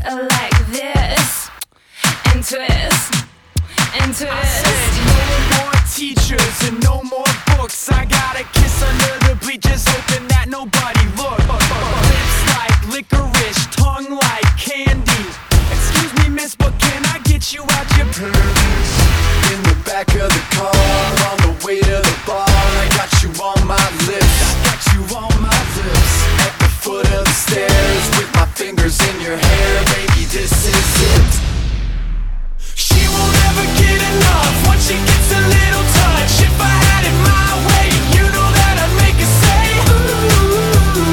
little like this, and twist, and twist. I said no more teachers and no more books. I got a kiss under the bleachers, hoping that nobody looked. Lips like licorice, tongue like candy. Excuse me, miss, but can I get you out your purse? In the back of the car, on the way to the bar, I got you on my lips. I got you on my lips. At the foot of the stairs, with my fingers in your hair, baby, this is it. She won't ever get enough once she gets a little touch. If I had it my way, you know that I'd make her say ooh,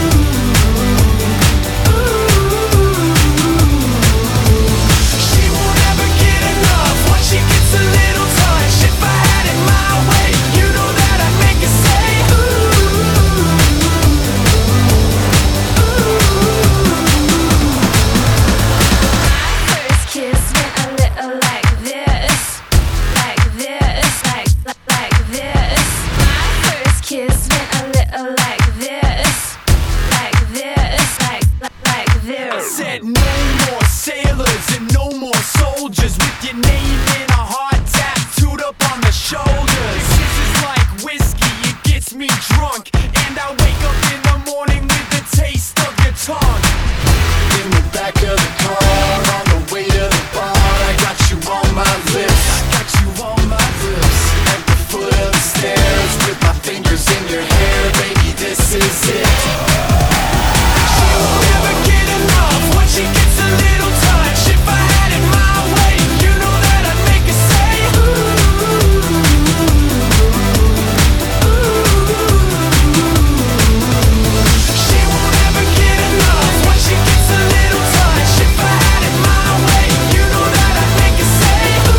ooh. She won't ever get enough once she gets a little touch. If I had it my way, you know that I'd make her say ooh, First kiss went a little like this, like this, like this. My first kiss went a little like this, like this, like I this. said no more sailors and no more soldiers with your name in a heart tattooed up on the shoulders. This is like whiskey, it gets me drunk, and I wake up in the morning with the taste of your tongue. In the back of the car, on the way to the bar, I got you on my lips. I got you on my lips. At the foot of the stairs, with my fingers in your hair, baby, this is it. She won't ever get enough once she gets a little touch. If I had it my way, you know that I'd make her say She won't ever get enough once she gets a little touch. If I had it my way, you know that I'd make her say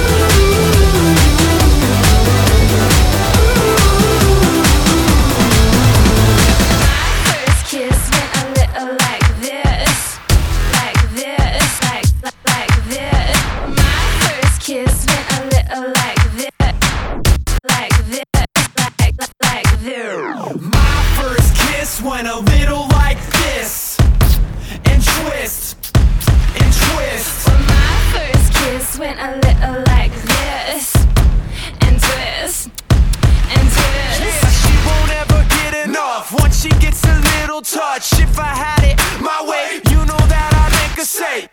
First kiss went a little like this, like this, like this. My first kiss went a little like this, like this, like this. My first kiss went a little like this, and twist, and twist. Well, my first kiss went a little like this, and twist, and twist. Yeah, she won't ever get enough once she gets a little touch. If I had it my way, you know that I'd make her say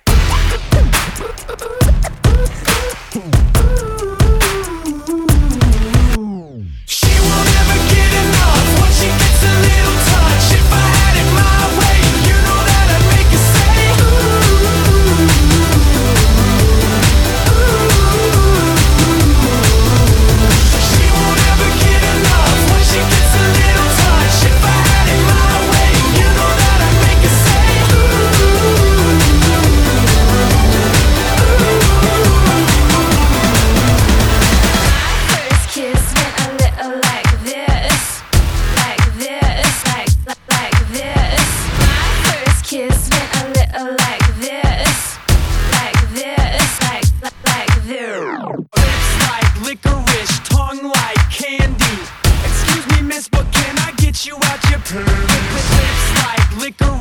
She won't ever get enough once she gets a little touch. If I had it my way, you know that I'd make her say She won't ever get enough once she gets a little touch. If I had it my way, you know that I'd make her say First kiss went a little like this, like this, like this. My first kiss went a little like this, like this, like this. Lips like licorice, tongue like candy. Excuse me, miss, but can I get you out your purse? Lips like licorice.